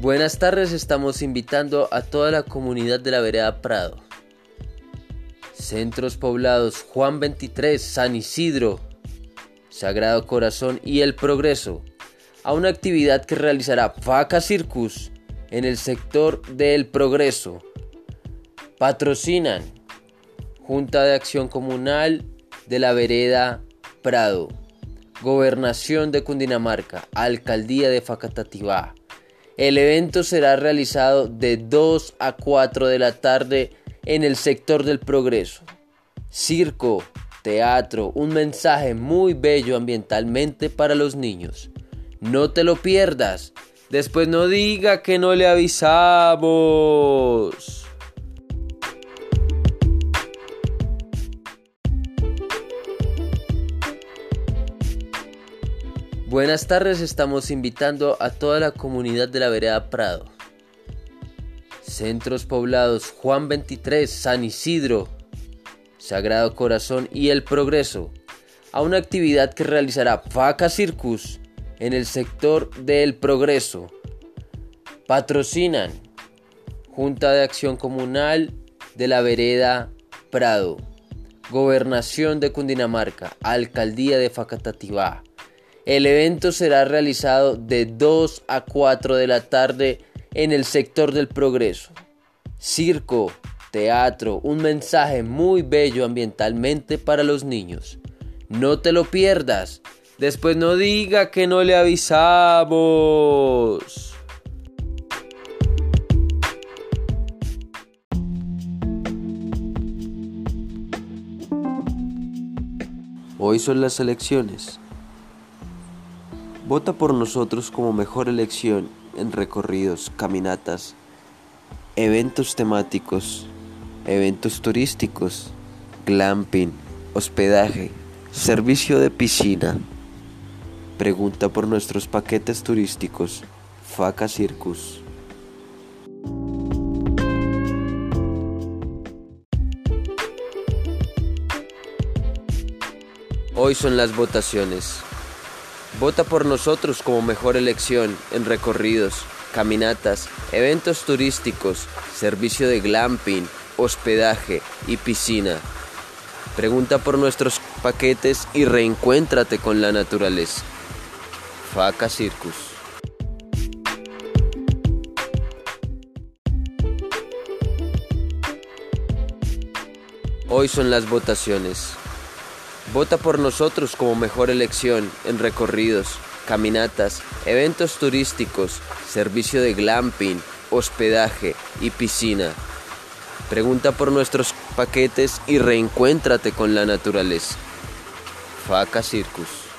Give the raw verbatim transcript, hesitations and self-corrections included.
Buenas tardes, estamos invitando a toda la comunidad de la vereda Prado, Centros Poblados Juan veintitrés, San Isidro, Sagrado Corazón y El Progreso, a una actividad que realizará Faca Circus en el sector de El Progreso. Patrocinan Junta de Acción Comunal de la vereda Prado, Gobernación de Cundinamarca, Alcaldía de Facatativá. El evento será realizado de dos a cuatro de la tarde en el sector del Progreso. Circo, teatro, un mensaje muy bello ambientalmente para los niños. No te lo pierdas. Después no diga que no le avisamos. Buenas tardes, estamos invitando a toda la comunidad de la vereda Prado, Centros Poblados Juan veintitrés, San Isidro, Sagrado Corazón y El Progreso, a una actividad que realizará Faca Circus en el sector de El Progreso. Patrocinan Junta de Acción Comunal de la vereda Prado, Gobernación de Cundinamarca, Alcaldía de Facatativá. El evento será realizado de dos a cuatro de la tarde en el sector del Progreso. Circo, teatro, un mensaje muy bello ambientalmente para los niños. No te lo pierdas. Después no diga que no le avisamos. Hoy son las elecciones. Vota por nosotros como mejor elección en recorridos, caminatas, eventos temáticos, eventos turísticos, glamping, hospedaje, servicio de piscina. Pregunta por nuestros paquetes turísticos, Faca Circus. Hoy son las votaciones. Vota por nosotros como mejor elección en recorridos, caminatas, eventos turísticos, servicio de glamping, hospedaje y piscina. Pregunta por nuestros paquetes y reencuéntrate con la naturaleza. Faca Circus. Hoy son las votaciones. Vota por nosotros como mejor elección en recorridos, caminatas, eventos turísticos, servicio de glamping, hospedaje y piscina. Pregunta por nuestros paquetes y reencuéntrate con la naturaleza. Faca Circus.